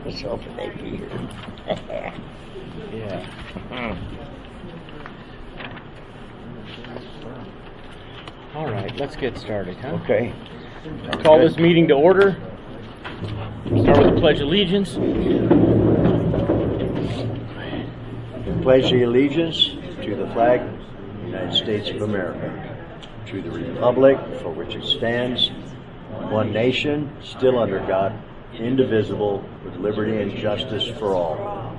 was hoping they'd be here. Yeah. All right, let's get started, huh? Okay. Call this meeting to order. Start with the Pledge of Allegiance. Pledge the allegiance to the flag of the United States of America, to the republic for which it stands, one nation, still under God, indivisible, with liberty and justice for all.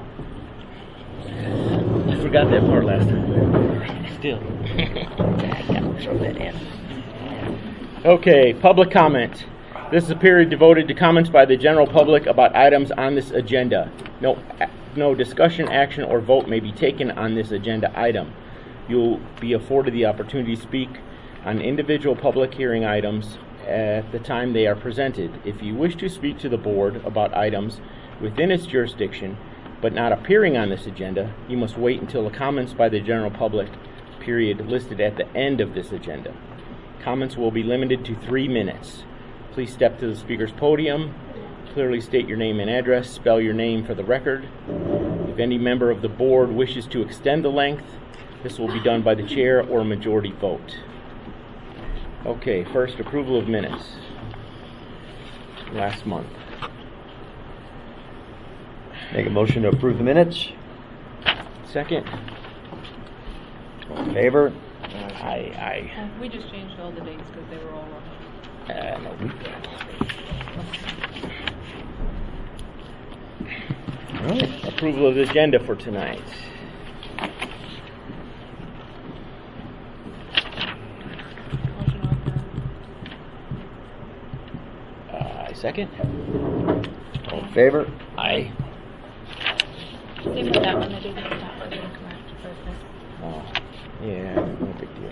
I forgot that part last time. Still. Throw that in. Okay, public comment. This is a period devoted to comments by the general public about items on this agenda. No discussion, action, or vote may be taken on this agenda item. You'll be afforded the opportunity to speak on individual public hearing items at the time they are presented. If you wish to speak to the board about items within its jurisdiction but not appearing on this agenda, you must wait until the comments by the general public period listed at the end of this agenda. Comments will be limited to 3 minutes. Please step to the speaker's podium, clearly state your name and address, spell your name for the record. If any member of the board wishes to extend the length, this will be done by the chair or a majority vote. Okay, first, approval of minutes. Last month. Make a motion to approve the minutes. Second. All in favor? Aye. We just changed all the dates because they were all wrong. No, we All right. Approval of the agenda for tonight. Motion on I second. All in favor? Aye. Same with that one. I did that one incorrect. Perfect. Oh, yeah, no big deal.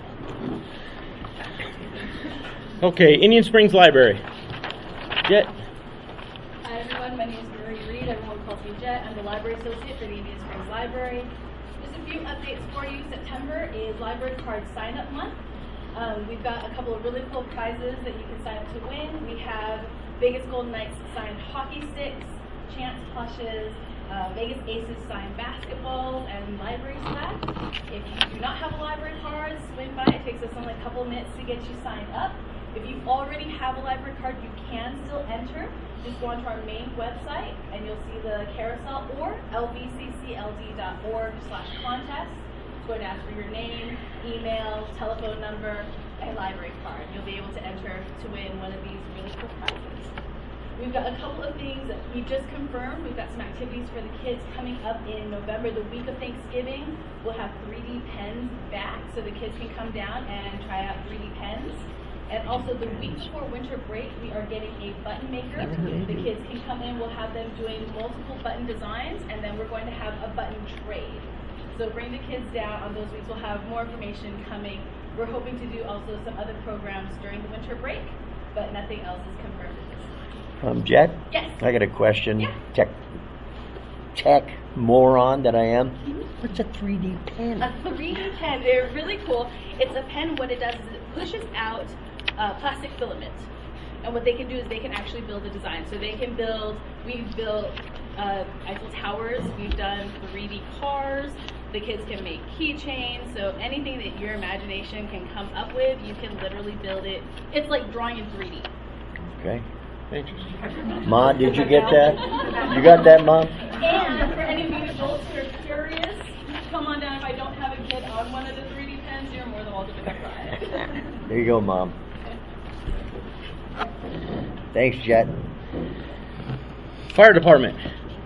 Okay, Indian Springs Library. Jet. Hi everyone, my name is Marie Reed. Everyone calls me Jet. I'm the library associate for the Indian Springs Library. Just a few updates for you. September is library card sign up month. We've got a couple of really cool prizes that you can sign up to win. We have Vegas Golden Knights signed hockey sticks, Chance plushes, Vegas Aces signed basketballs, and library slabs. If you do not have a library card, swing by. It takes us only a couple minutes to get you signed up. If you already have a library card, you can still enter. Just go onto our main website and you'll see the carousel or lvccld.org/contest. It's going to ask for your name, email, telephone number, and library card. You'll be able to enter to win one of these really cool prizes. We've got a couple of things that we just confirmed. We've got some activities for the kids coming up in November, the week of Thanksgiving. We'll have 3D pens back so the kids can come down and try out 3D pens. And also the week before winter break, we are getting a button maker. The kids can come in, we'll have them doing multiple button designs, and then we're going to have a button trade. So bring the kids down on those weeks. We'll have more information coming. We're hoping to do also some other programs during the winter break, but nothing else is confirmed at this time. Jet? Yes. I got a question. Yeah. Tech moron that I am. What's a 3D pen? A 3D pen, they're really cool. It's a pen, what it does is it pushes out plastic filament. And what they can do is they can actually build a design. So they can we've built Eiffel Towers, we've done 3D cars, the kids can make keychains, so anything that your imagination can come up with, you can literally build it. It's like drawing in 3D. Okay. Interesting. Ma, did you get that? You got that, Mom? And for any of you adults who are curious, come on down. If I don't have a kid on one of the 3D pens, you're more than welcome to try it. There you go, Mom. Thanks, Jet. Fire Department.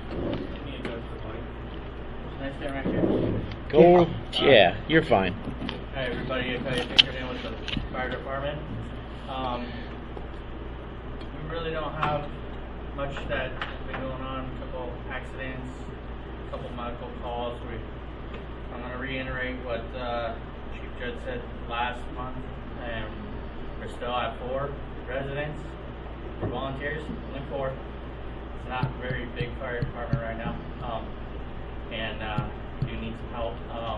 Nice day right here. Go. Yeah, you're fine. Hi everybody, I Fingered in with the fire department. We really don't have much that's been going on. A couple accidents, a couple medical calls. I'm going to reiterate what Chief Judge said last month. We're still at 4 residents for volunteers, only 4. It's not a very big fire department right now, and do need some help.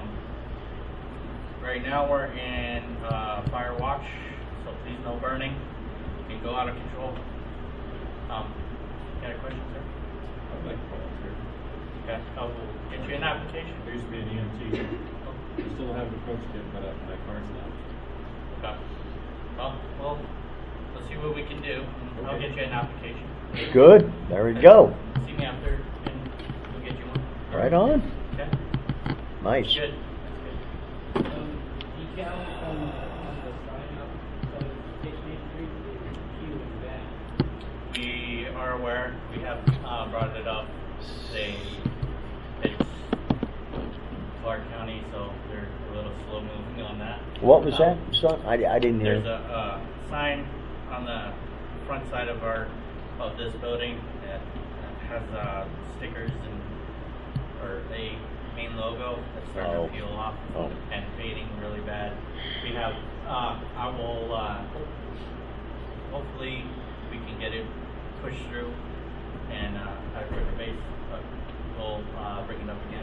Right now we're in fire watch, so please no burning. It can go out of control. Got a question, sir? I'd like to volunteer. Okay, I'll get you an application. There used to be an EMT. I still haven't approached it, but my car's not. Okay. Well, let's see what we can do. I'll Okay. get you an application. Good. There we go. See me after, and we'll get you one. Right on. Okay. Nice. Good. That's good. Decal on the sign up of 68th Street is queuing back. We are aware. We have brought it up. It's Clark County, so they're a little slow moving on that. What was that, son? I didn't hear. There's a sign on the front side of this building that has stickers or a main logo that's starting to peel off and fading really bad. We have I will hopefully we can get it pushed through and have a quicker base, but we'll bring it up again.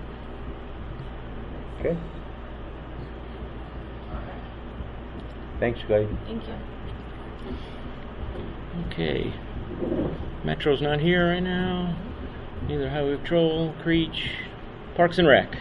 Okay. Thanks, guys. Thank you. Okay. Metro's not here right now. Neither Highway Patrol, Creech, Parks and Rec.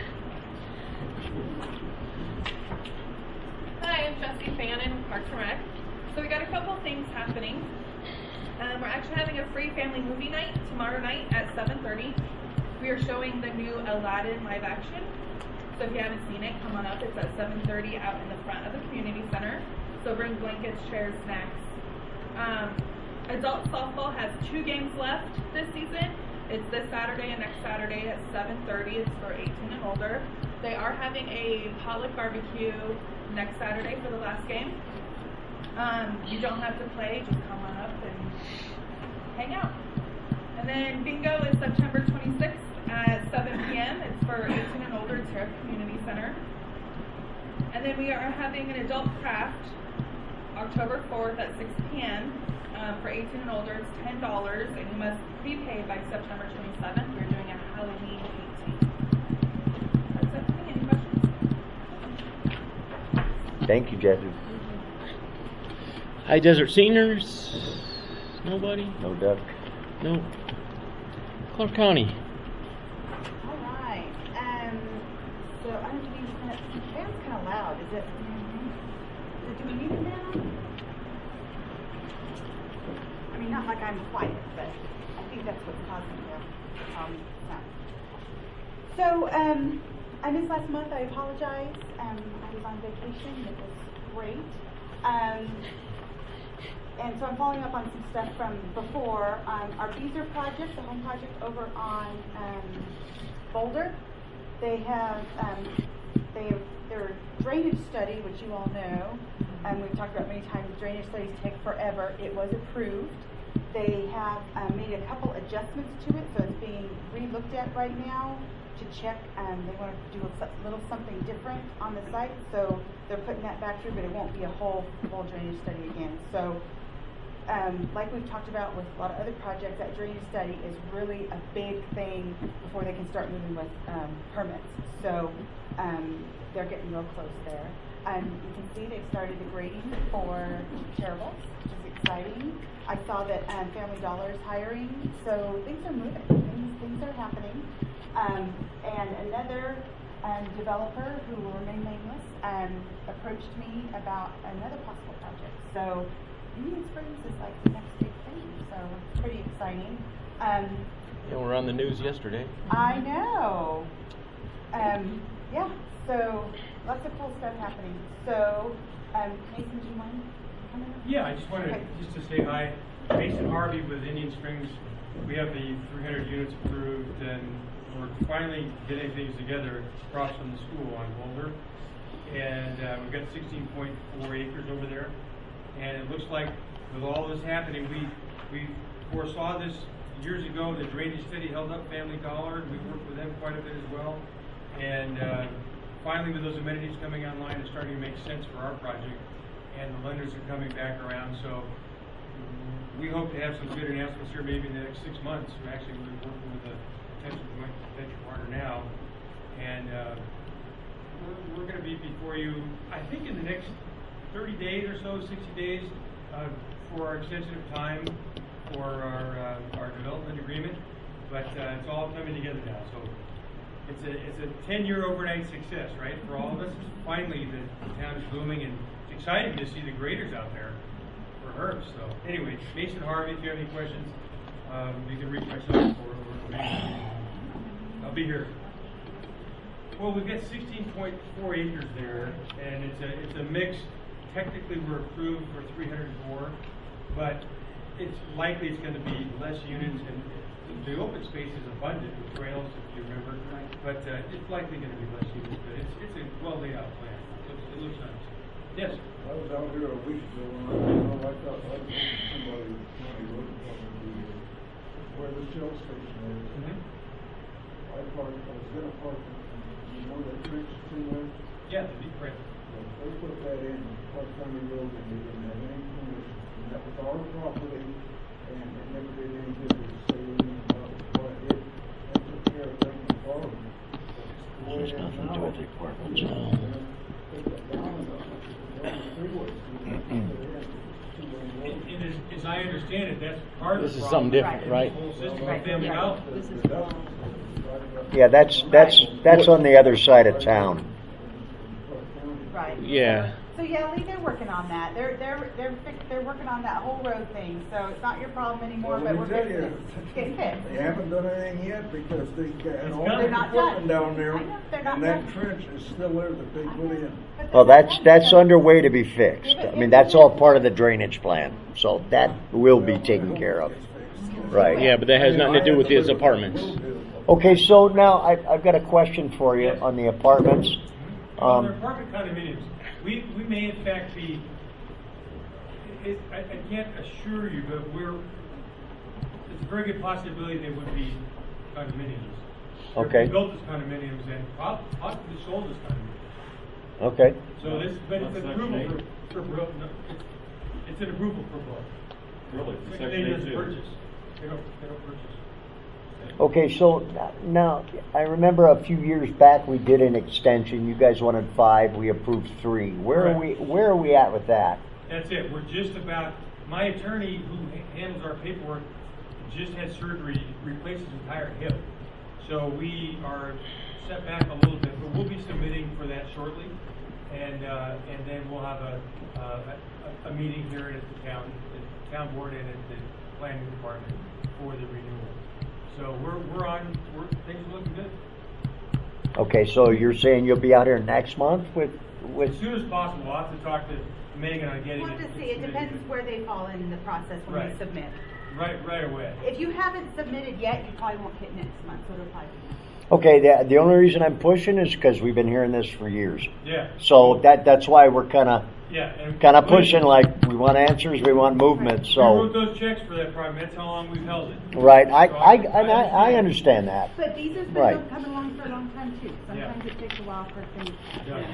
Hi, I'm Jessie Fannin with Parks and Rec. So we got a couple things happening. We're actually having a free family movie night tomorrow night at 7:30. We are showing the new Aladdin live action. So if you haven't seen it, come on up. It's at 7:30 out in the front of the community center. So bring blankets, chairs, snacks. Adult softball has 2 games left this season. It's this Saturday and next Saturday at 7:30. It's for 18 and older. They are having a potluck barbecue next Saturday for the last game. You don't have to play, just come on up and hang out. And then bingo is September 26th at 7 p.m. It's for 18 and older. It's here at the community center. And then we are having an adult craft October 4th at 6 p.m. For 18 and older. It's $10, and you must prepay by September 27th. We're doing a Halloween 18. That's it for me. Any questions? Thank you, Jesse. High Desert Seniors. Nobody? No duck. No. Clark County. All right. So I don't think the fan's kind of loud. Is it? Do we need it now? I mean, not like I'm quiet, but I think that's what's causing the sound. So I missed last month. I apologize. I was on vacation. It was great. And so I'm following up on some stuff from before. Our Beezer project, the home project over on Boulder, they have their drainage study, which you all know, and we've talked about many times, drainage studies take forever. It was approved. They have made a couple adjustments to it, so it's being re-looked at right now to check. They want to do a little something different on the site, so they're putting that back through, but it won't be a whole drainage study again. So like we've talked about with a lot of other projects, that drainage study is really a big thing before they can start moving with permits. So they're getting real close there. You can see they've started the grading for Terrible, which is exciting. I saw that Family Dollar is hiring, so things are moving. Things are happening. And another developer who will remain nameless approached me about another possible project. So Union Springs is like the next big thing, so it's pretty exciting. Yeah, we're on the news yesterday. I know. Yeah, so lots of cool stuff happening. So, Mason, do you want to come in? Yeah, I just wanted to say hi. Mason Harvey with Indian Springs. We have the 300 units approved, and we're finally getting things together across from the school on Boulder. And we've got 16.4 acres over there. And it looks like with all this happening, we foresaw this years ago. The drainage study held up Family Dollar. We worked with them quite a bit as well. And finally, with those amenities coming online, it's starting to make sense for our project. And the lenders are coming back around. So we hope to have some good announcements here maybe in the next 6 months. We're actually working with a potential joint venture partner now. And we're going to be before you, I think, in the next 30 days or so, 60 days, for our extension of time for our development agreement. but it's all coming together now. So it's a 10-year overnight success, right, for all of us. Finally, the town's booming, and it's exciting to see the graders out there for herbs. So anyway, Mason Harvey, if you have any questions, you can reach myself or I'll be here. Well, we've got 16.4 acres there, and it's a mix. Technically, we're approved for 304, but it's likely it's going to be less units, and the open space is abundant with trails, if you remember. But it's likely going to be less units, but it's a well laid out plan. It looks nice. Yes. I was out here a week ago, and I thought somebody looking where the Shell station is. I was going to park. You know that trench two-way? Yeah, the deep print. They put that in Park County Road, and they didn't have any permission. And that was our property, and it never did any good to say anything about what it did. They took care of things for them. There's nothing to do with the apartments now. As I understand it, that's part of the This is problem. something different, right? The whole system of family health. Yeah, that's on the other side of town. Right. Yeah. So yeah, Lee, they're working on that. They're working on that whole road thing. So it's not your problem anymore, but we're fixing it. It's getting fixed. They haven't done anything yet because they got all They're the not equipment done. down there, I know, they're not and that done. trench is still there that they put in. But Well, they're not that's done. underway to be fixed. I mean, that's all part of the drainage plan, so that will be taken care of. Right. Yeah, but that has nothing to do with his apartments. Okay, so now I've got a question for you on the apartments. On their apartment condominiums, we may in fact be. I can't assure you, but it's a very good possibility they would be condominiums. Okay. They built as condominiums and possibly sold as condominiums. Okay. So but it's an approval for both. It's an approval for both. Really? They Section just 8 purchase. They don't purchase. Okay, so now I remember a few years back we did an extension. You guys wanted 5, we approved 3. Where are we at with that? That's it. We're just about. My attorney, who handles our paperwork, just had surgery to replace his entire hip. So we are set back a little bit, but we'll be submitting for that shortly, and then we'll have a meeting here at the town board and at the planning department for the renewal. So things are looking good. Okay, so you're saying you'll be out here next month with As soon as possible. I'll have to talk to Megan on getting We'll have it. to see. It depends where they fall in the process when Right. they submit. Right away. If you haven't submitted yet, you probably won't hit next month. So it'll probably be next. Okay, the only reason I'm pushing is because we've been hearing this for years. Yeah. So that's why we're kind of pushing, like we want answers, we want movement. We So wrote those checks for that problem. That's how long we've held it. right, So I understand that. But these have Right. been coming along for a long time too. Sometimes it takes a while for things to happen.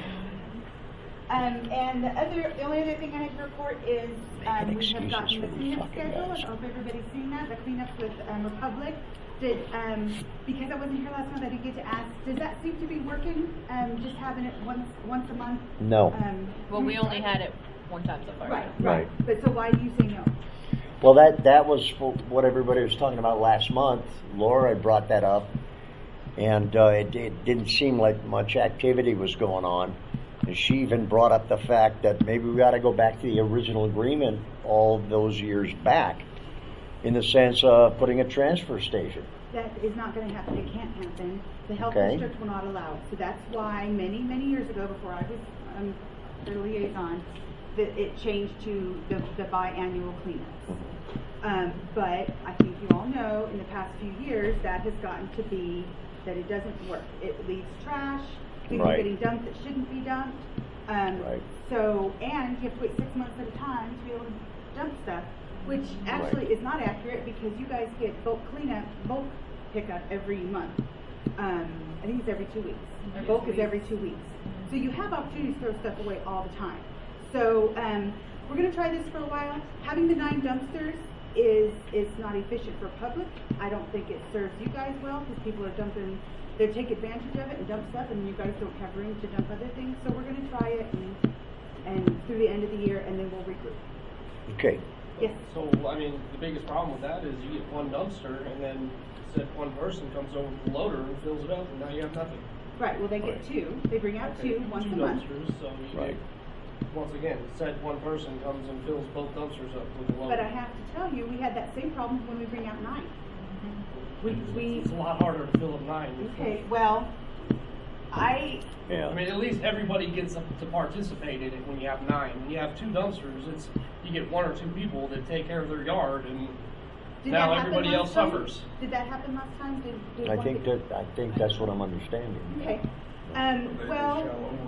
And the only other thing I have to report is we have gotten the cleanup schedule. I hope everybody's seen that. The cleanups with Republic. Because I wasn't here last month, I didn't get to ask. Does that seem to be working? Just having it once a month? No. Well, we only had it one time so far. Right. But so why do you say no? Well, that was what everybody was talking about last month. Laura had brought that up, and it didn't seem like much activity was going on. And she even brought up the fact that maybe we got to go back to the original agreement all those years back, in the sense of putting a transfer station. That is not going to happen. It can't happen. The health Okay. district will not allow it. So that's why many, many years ago, before I was their liaison, that it changed to the biannual cleanups. But I think you all know, in the past few years, that has gotten to be that it doesn't work. It leaves trash. Things are getting dumped that shouldn't be dumped. So, and you have to wait 6 months at a time to be able to dump stuff, which actually is not accurate because you guys get bulk pickup every month. I think it's every 2 weeks. Bulk is every 2 weeks. So you have opportunities to throw stuff away all the time. So we're going to try this for a while. Having the 9 dumpsters is not efficient for public. I don't think it serves you guys well because people are dumping. They take advantage of it and dump stuff, and you guys don't have room to dump other things. So we're going to try it and through the end of the year, and then we'll regroup. Okay. Yes. So, I mean, the biggest problem with that is you get one dumpster, and then said one person comes over with the loader and fills it up, and now you have nothing. Right, well, they get two. They bring out Okay, two once two a month. dumpsters, so you Right. get, once again, it said one person comes and fills both dumpsters up with the loader. But I have to tell you, we had that same problem when we bring out 9. It's a lot harder to fill up 9. Okay, well, I Yeah. mean, at least everybody gets to participate in it when you have 9. When you have 2 dumpsters, you get 1 or 2 people that take care of their yard, and did now that happen everybody else last time? suffers. Did that happen last time? Did I one think get- I think that's what I'm understanding. Okay. Well,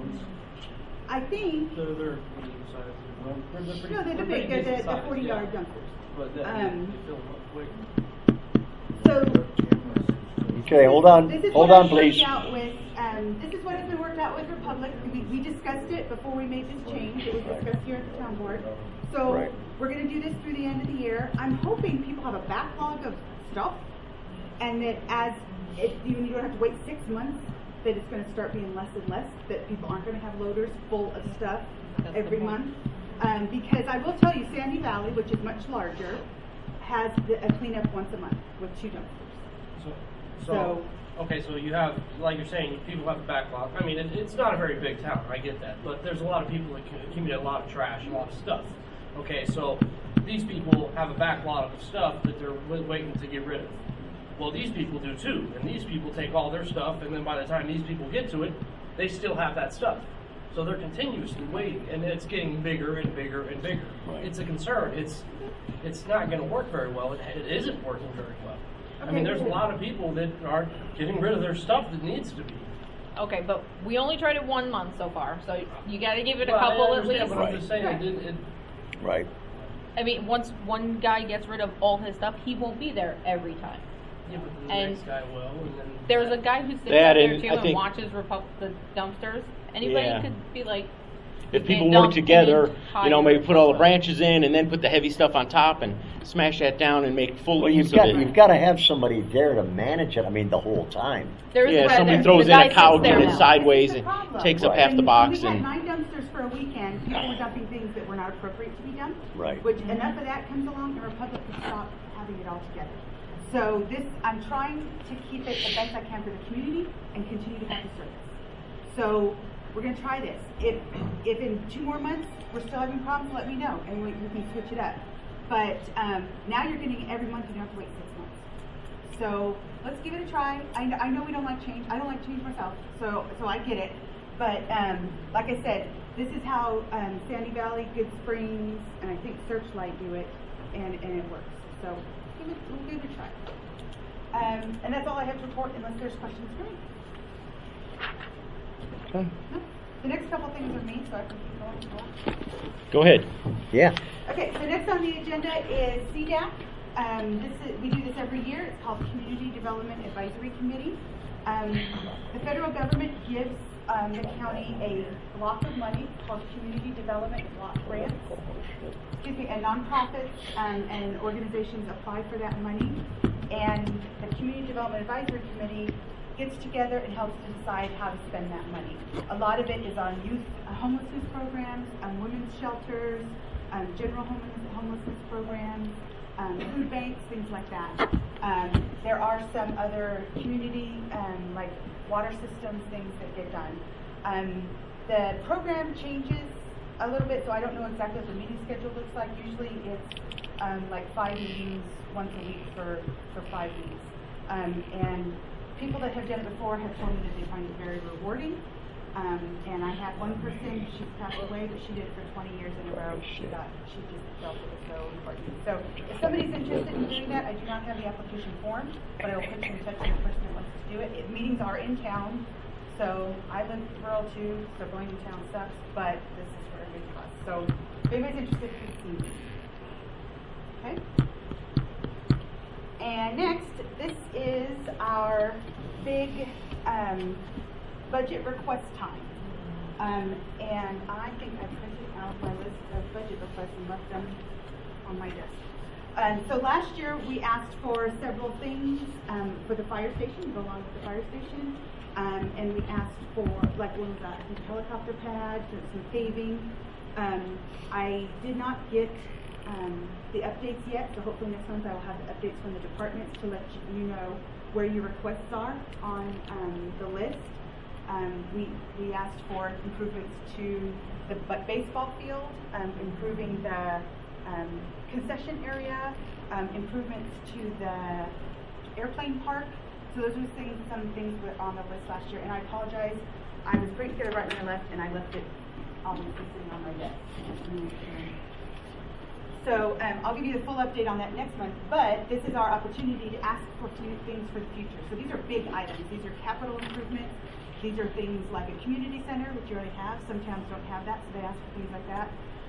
I think They're medium sized. They're pretty, no, they're the pretty big. They're decent the size, 40-yard yeah. dumpsters. But that, Um, they fill them up quick. So Okay, hold on, this is hold what on, I've please. worked out with, this is what has been worked out with Republic. We discussed it before we made this change. It was discussed here at the town board. So Right. we're going to do this through the end of the year. I'm hoping people have a backlog of stuff, and that you don't have to wait 6 months, that it's going to start being less and less, that people aren't going to have loaders full of stuff every month. Because I will tell you, Sandy Valley, which is much larger, has a cleanup once a month with 2 dumpsters. So- Okay, so you have, like you're saying, people have a backlog. I mean, it's not a very big town, I get that, but there's a lot of people that accumulate a lot of trash, a lot of stuff. Okay, so these people have a backlog of stuff that they're waiting to get rid of. Well, these people do too, and these people take all their stuff, and then by the time these people get to it, they still have that stuff. So they're continuously waiting, and it's getting bigger and bigger and bigger. Right. It's a concern. It's not going to work very well. It isn't working very well. I mean, there's a lot of people that are getting rid of their stuff that needs to be. Okay, but we only tried it 1 month so far, so you got to give it a Well, I couple at understand, least. but I'm just saying, Right. I mean, once one guy gets rid of all his stuff, he won't be there every time. yeah, but then the And next guy will, and then There's a guy who sits That out there and too I and think- watches the dumpsters. Anybody Yeah. could be like, If you people can't work dump together, an maybe put all the entire- branches in and then put the heavy stuff on top and smash that down and make full Well, use you've of it. got to have somebody there to manage it. I mean, the whole time. There's Yeah, a guy somebody there. throws The in guy a sits couch there and it's now. sideways This is and the problem. takes up Right. half the box. When we And had 9 dumpsters for a weekend, people were dumping things that were not appropriate to be dumped. Right. Which enough of that comes along, and Republic can stop having it all together. So I'm trying to keep it the best I can for the community and continue to have the service. So we're going to try this. If in 2 more months we're still having problems, let me know, and we can switch it up. But now you're getting it every month. You don't have to wait 6 months. So let's give it a try. I know we don't like change. I don't like change myself, so I get it. But like I said, this is how Sandy Valley, Good Springs, and I think Searchlight do it, and it works. So we'll give it a try. And that's all I have to report, unless there's questions for me. Okay. No? The next couple things are me, so I can keep going. Go ahead. Yeah. Okay, so next on the agenda is CDAC. We do this every year. It's called Community Development Advisory Committee. The federal government gives the county a block of money called Community Development Block Grants. And nonprofits and organizations apply for that money. And the Community Development Advisory Committee gets together and helps to decide how to spend that money. A lot of it is on homelessness programs, women's shelters, general homelessness programs, food banks, things like that. There are some other community, like water systems, things that get done. The program changes a little bit, so I don't know exactly what the meeting schedule looks like. Usually it's like 5 meetings once a week for 5 weeks. And people that have done it before have told me that they find it very rewarding. And I had one person, she's passed away, but she did it for 20 years in a row. She just felt it was so important. So if somebody's interested in doing that, I do not have the application form, but I will put you in touch with the person that wants to do it. Meetings are in town, so I live rural too, so going to town sucks, but this is for every cost. So if anybody's interested, please see me. Okay? And next, this is our big budget request time. And I think I printed out my list of budget requests and left them on my desk. So last year we asked for several things for the fire station, to go along with the fire station. And we asked for, like, one of the, I think, helicopter pads and some paving. I did not get the updates yet, so hopefully next month I will have the updates from the departments to let you know where your requests are on the list. We asked for improvements to the baseball field, improving the concession area, improvements to the airplane park. So those are some things that were on the list last year. And I apologize, I was pretty together right when I left, and I left it obviously sitting on my desk. So I'll give you the full update on that next month, but this is our opportunity to ask for things for the future. So these are big items. These are capital improvements. These are things like a community center, which you already have. Some towns don't have that, so they ask for things like that.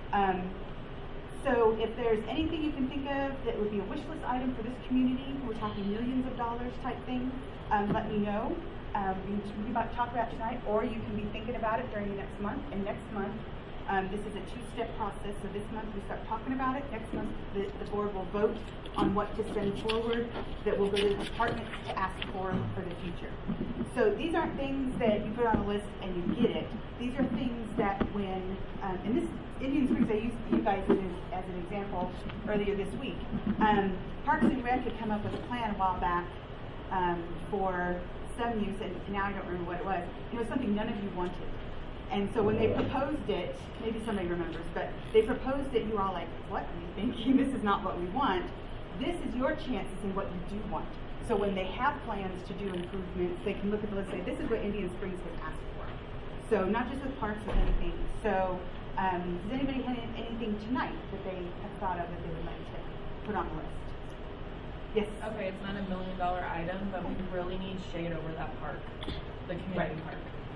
So if there's anything you can think of that would be a wish list item for this community, we're talking millions of dollars type thing, let me know. We can talk about it tonight, or you can be thinking about it during the next month. And next month, this is a two-step process. So this month we start talking about it. Next month the board will vote on what to send forward that will go to the departments to ask for the future. So these aren't things that you put on a list and you get it. These are things that when, and this Indian Springs, I used you guys as an example earlier this week. Parks and Rec had come up with a plan a while back for some use, and now I don't remember what it was. It was something none of you wanted. And so when they proposed it, maybe somebody remembers, but they proposed it, you were all like, what are you thinking? This is not what we want. This is your chance to say what you do want. So when they have plans to do improvements, they can look at the list and say, this is what Indian Springs would ask for. So not just with parks, but anything. So does anybody have anything tonight that they have thought of that they would like to put on the list? Yes? Okay, it's not $1 million item, but we really need shade over that park, the community park.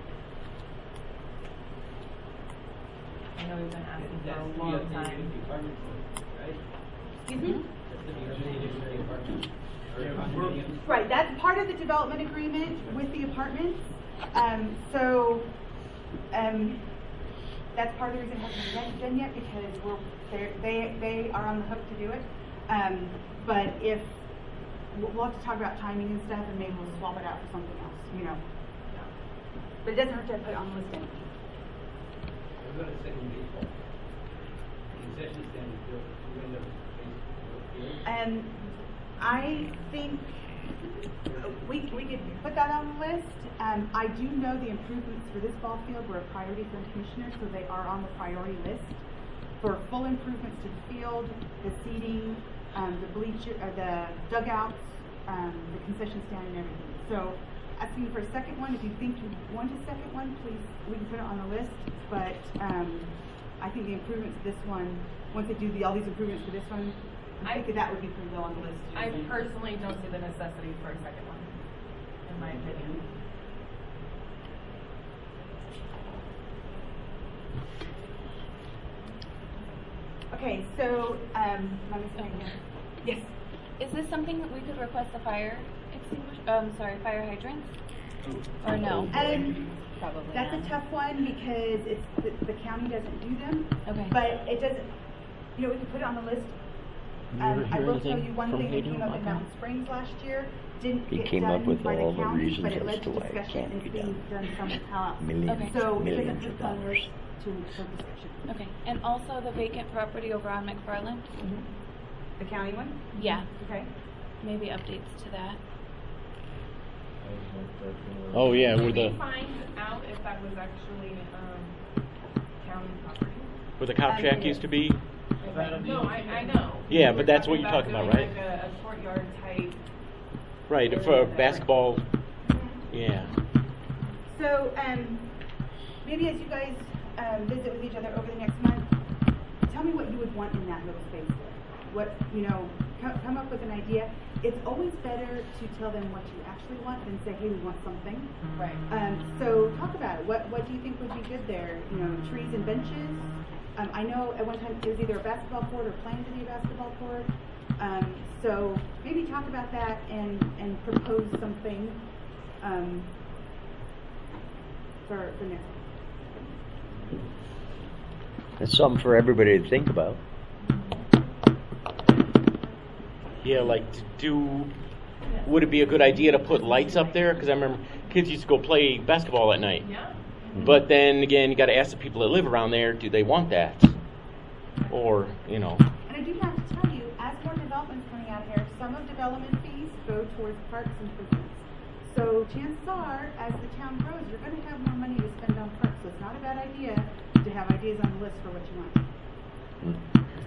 I know we've been asking for a long time. Excuse me? Right, that's part of the development agreement with the apartments. That's part of the reason it hasn't been done yet, because they are on the hook to do it. But if we'll have to talk about timing and stuff, and maybe we'll swap it out for something else, you know. But it doesn't hurt to put it on the list anyway. I'm going to say baseball. Concession stand is built to end up baseball. I think we could put that on the list. I do know the improvements for this ball field were a priority for the commissioner, so they are on the priority list for full improvements to the field, the seating, the bleacher, the dugouts, the concession stand, and everything. So, asking for a second one. If you think you want a second one, please, we can put it on the list. But I think the improvements to this one, once they do all these improvements to this one, I think that would be pretty low on the list. I personally don't see the necessity for a second one, in my opinion. Okay, so, yes. Is this something that we could request a fire extinguisher? Fire hydrants? Or no? Probably that's not. a tough one because the county doesn't do them. Okay. But it doesn't. We can put it on the list. I will tell you one thing that came up in Mountain Springs last year. Didn't He get came done up with by all the the county, reasons but it as led to to why it discussion can't and be being done somehow else. Millions, So millions it of doesn't dollars. for discussion. Okay. And also the vacant property over on McFarland? Mm-hmm. The county one? Yeah. Okay. Maybe updates to that. Oh yeah, Did we find out if that was actually county property? where the cop shack used to be. No, I know. Yeah, We're but that's what you're talking about, right? Like a courtyard type. Right, for basketball. Yeah. So maybe as you guys visit with each other over the next month, tell me what you would want in that little space there. What, come up with an idea. It's always better to tell them what you actually want than say, hey, we want something. Right. So talk about it. What do you think would be good there? Trees and benches. I know at one time it was either a basketball court or planned to be a basketball court. So maybe talk about that and propose something for next week. That's something for everybody to think about. Yeah, like would it be a good idea to put lights up there? Because I remember kids used to go play basketball at night. Yeah. But then again, you got to ask the people that live around there, do they want that? Or, And I do developments coming out of here. Some of development fees go towards parks improvements. So chances are, as the town grows, you're going to have more money to spend on parks. So it's not a bad idea to have ideas on the list for what you want.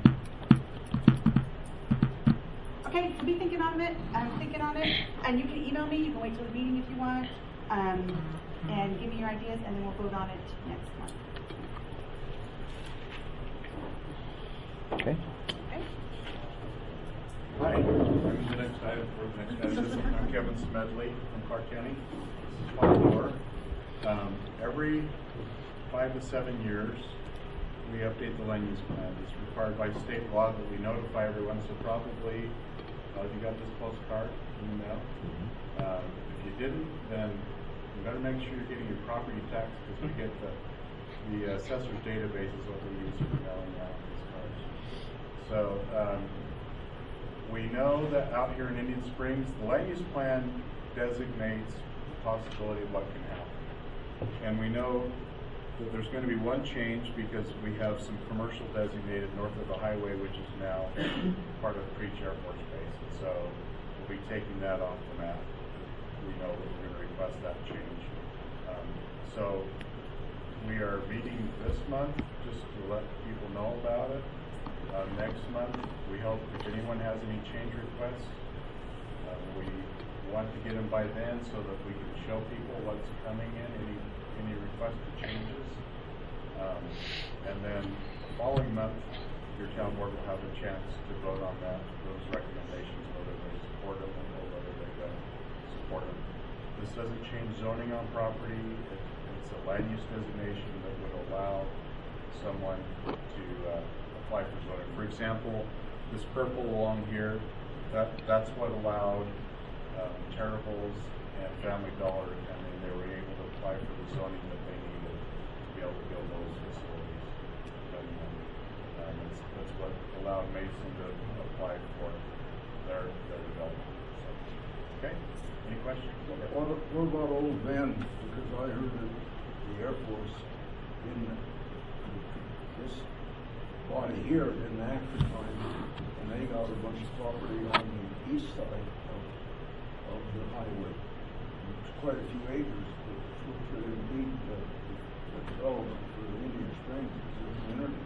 Okay, so be thinking on it. I'm thinking on it. And you can email me. You can wait till the meeting if you want. And give me your ideas, and then we'll vote on it next month. Okay. Hi, I'm the next item. I'm Kevin Smedley from Clark County. This is my door. Every 5 to 7 years, we update the land use plan. It's required by state law that we notify everyone. So probably, you got this postcard in the mail. If you didn't, then you better make sure you're getting your property tax, because we get the assessor's database is what we use for mailing out these cards. So we know that out here in Indian Springs, the land use plan designates the possibility of what can happen. And we know that there's going to be one change, because we have some commercial designated north of the highway, which is now part of Creech Air Force Base. And so we'll be taking that off the map. We know that we're going to request that change. So we are meeting this month just to let people know about it. Next month, we hope if anyone has any change requests, we want to get them by then so that we can show people what's coming in, any requested changes. And then the following month, your town board will have a chance to vote on those recommendations, whether they support them or whether they don't support them. This doesn't change zoning on property. It's a land use designation that would allow someone to apply for zoning. For example, this purple along here, that's what allowed Terrible's and Family Dollar to come in. They were able to apply for the zoning that they needed to be able to build those facilities. That's what allowed Mason to apply for their development. So, okay, any questions? What about old Ben? Because I heard that the Air Force in this body here didn't act in time, and they got a bunch of property on the east side of the highway. It's quite a few acres that need the development for the Indian Springs community.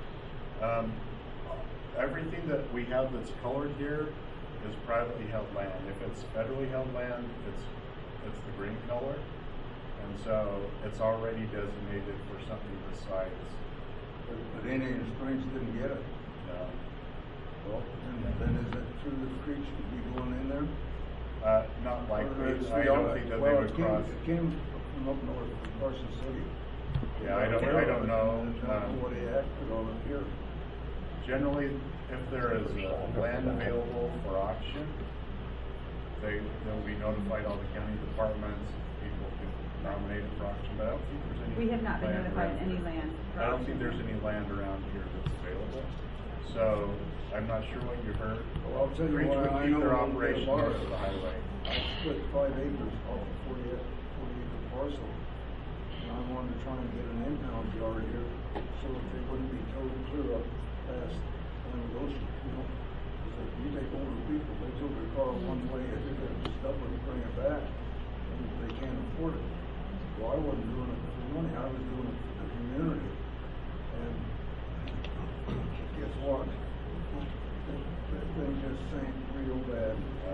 Everything that we have that's colored here is privately held land. If it's federally held land, it's the green color, and so it's already designated for something besides. But Indian Springs didn't get it. No. Well, then is it through the creeks to be going in there? Not likely. I don't think that they would cross. It came from up north, from Carson City. Yeah, I don't know. What he acted on it here. Generally, if there is land available for auction, they'll be notified, all the county departments. People can nominate it for auction, but I don't think there's any. We have not been notified of any land. I don't think there's any land around here that's available. So I'm not sure what you heard. Well, I'll tell you Creech what, would I keep know their operation I north of the highway. split 5 acres off a 40-acre parcel, and I wanted to try and get an impound yard here, so that they wouldn't be towed clear up past Atlantic Ocean. You know, because if you take older people, they tow their car one way, and they're going to stuff it and bring it back, and they can't afford it. Well, I wasn't doing it for money; I was doing it for the community. And guess what? That thing just sank real bad.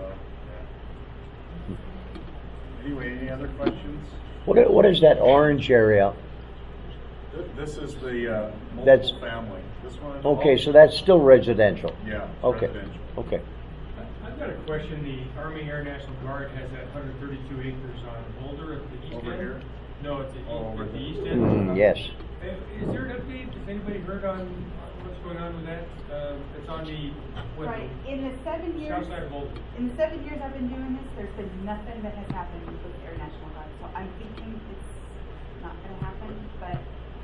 Anyway, any other questions? What is that orange area? This is the multiple That's- family. This one is Okay, so that's still residential. Yeah, Okay. residential. Okay. I've got a question. The Army Air National Guard has that 132 acres on Boulder at the east Over end. here? No, it's over at the there. east end. Yes. Is there an update? Has anybody heard on what's going on with that? It's on the Right. In the 7 years. south side of Boulder. In the 7 years I've been doing this, there's been nothing that has happened with Air National Guard. So I'm thinking it's not going to happen, but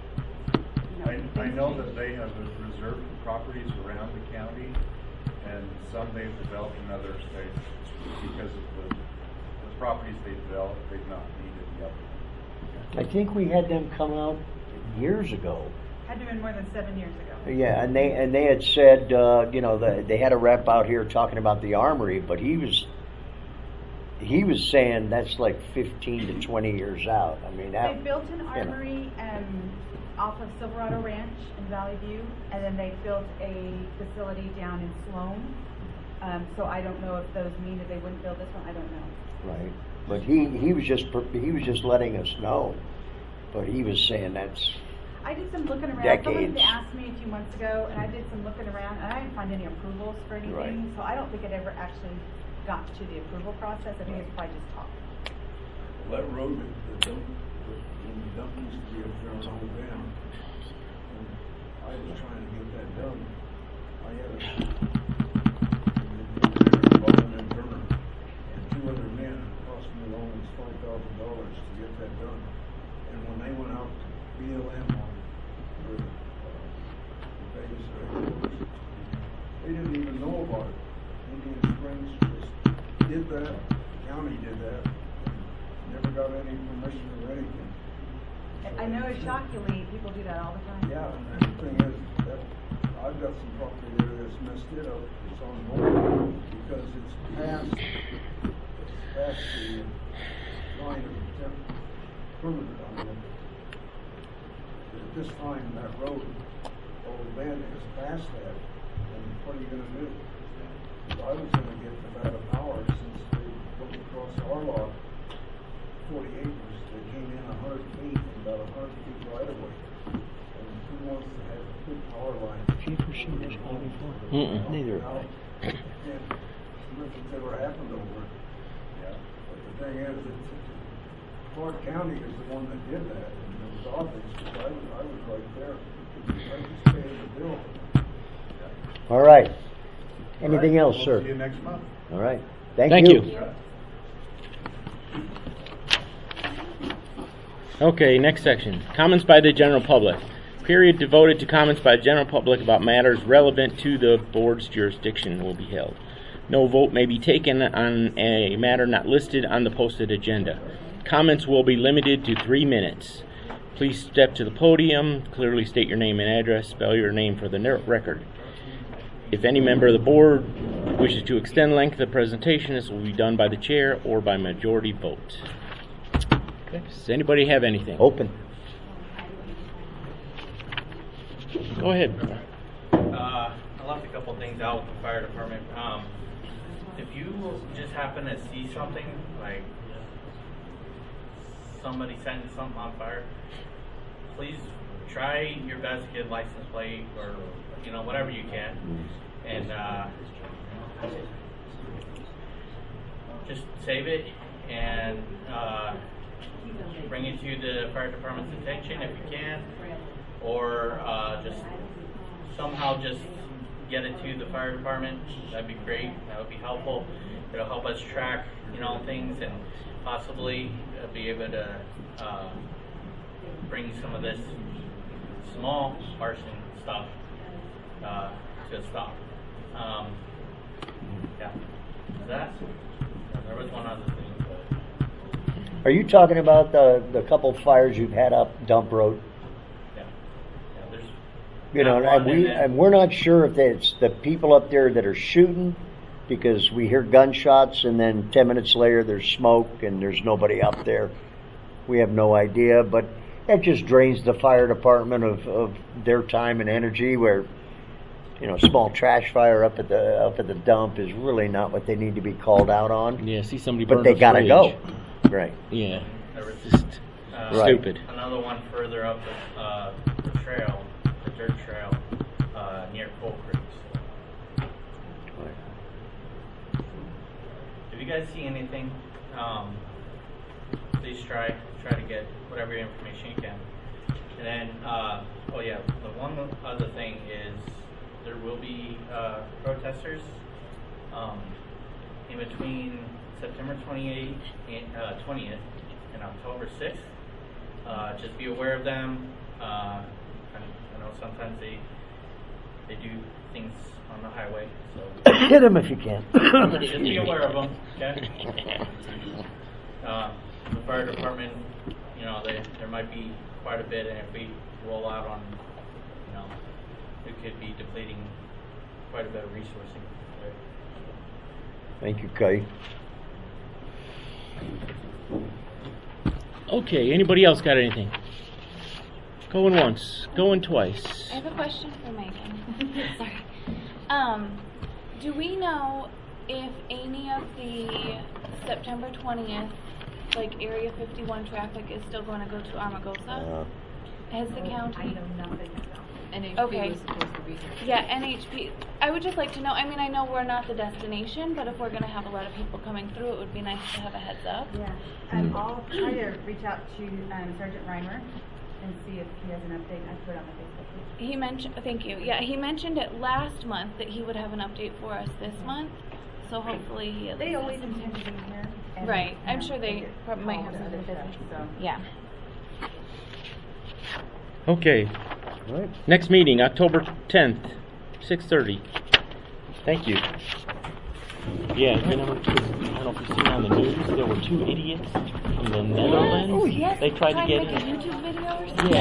I know that they have reserved properties around the county, and some they've developed in other states because of the properties they developed, they've not needed the other. I think we had them come out years ago Had to have been more than 7 years ago. Yeah, and they had said, you know, they had a rep out here talking about the armory, but he was saying that's like 15 to 20 years out. I mean, that, They built an armory off of Silverado Ranch in Valley View, and then they built a facility down in Sloan. So I don't know if those mean that they wouldn't build this one. I don't know. right. But he was just letting us know. But he was saying that's I did some looking around. decades. Someone asked me a few months ago, and I did some looking around, and I didn't find any approvals for anything. Right. So I don't think it ever actually got to the approval process. I think it's probably just talk. Well, that road, the dump, when the dump used to be up there on Old Dam, and I was trying to get that done. I had a Baldwin and Turner and 2 other men. It cost me almost $5,000 to get that done. And when they went out to BLM on the Vegas headquarters, they didn't even know about it. Indian Springs just did that, the county did that, never got any permission or anything. I know shockingly people do that all the time. Yeah, and the thing is, that I've got some property there that's messed it up. It's on hold because it's past the line of permanent on it. At this time, that road, Old Bend is past that, and what are you gonna do? I was gonna get Nevada Power since they looked across our lot, 40 acres, they came in 100 feet, and about 100 feet right away. And who wants to have good power lines? Have you ever seen this one before? Neither have I. And nothing's ever happened over it. Yeah. But the thing is, Clark County is the one that did that, and it was obvious, because I was right there. I just paid the bill. All right. Anything else, We'll sir? See you next month. All right. Thank Thank you. you. Okay, next section. Comments by the general public. Period devoted to comments by the general public about matters relevant to the board's jurisdiction will be held. No vote may be taken on a matter not listed on the posted agenda. Comments will be limited to 3 minutes. Please step to the podium, clearly state your name and address, spell your name for the record. If any member of the board wishes to extend length of the presentation, this will be done by the chair or by majority vote. Okay. Does anybody have anything? Open. Go ahead. I left a couple things out with the fire department. If you just happen to see something, like somebody setting something on fire, please try your best to get a license plate or, you know, whatever you can. And just save it and bring it to the fire department's attention if you can, or just somehow just get it to the fire department. That'd be great. That would be helpful. It'll help us track, you know, things and possibly be able to bring some of this small arson stuff to a stop. Yeah. There was one other thing. But Are you talking about the couple fires you've had up Dump Road? yeah, there's. You know, and we're not sure if it's the people up there that are shooting, because we hear gunshots and then 10 minutes later there's smoke and there's nobody up there. We have no idea, but that just drains the fire department of their time and energy. Where, you know, small trash fire up at the dump is really not what they need to be called out on. Yeah, see somebody but burn they a gotta fridge. go. Right. Yeah. There was Just Right. stupid. another one further up the trail, the dirt trail, near Coal Creek. If you guys see anything, please try to get whatever information you can. And then, oh yeah, the one other thing is there will be protesters in between September 28th and 20th and October 6th. Just be aware of them. I know sometimes they do things on the highway, so Hit them if you can. just be aware of them. Okay. The fire department, you know, there might be quite a bit, and if we roll out on it could be depleting quite a bit of resourcing. Thank you, Kay. Okay, anybody else got anything? Going once, going twice. I have a question for Megan. Sorry. Do we know if any of the September 20th, like Area 51 traffic is still going to go to Armagosa? Has the county? I know nothing about it. Okay. was supposed to be here. Yeah, NHP. I would just like to know, I mean, I know we're not the destination, but if we're going to have a lot of people coming through, it would be nice to have a heads up. Yeah, I'll try to reach out to Sergeant Reimer and see if he has an update. I put it on the Facebook page. He mentioned, thank you. Yeah, he mentioned it last month that he would have an update for us this month. So hopefully he. They always intend to be here. And, right. I'm sure they probably might have some some other business. stuff, so. Yeah. Okay. Right. Next meeting, October 10th, 6:30. Thank you. Yeah, I don't know if you've seen on the news, there were two idiots from the Netherlands. Oh, yes. They tried to get make a YouTube video or something. Yeah.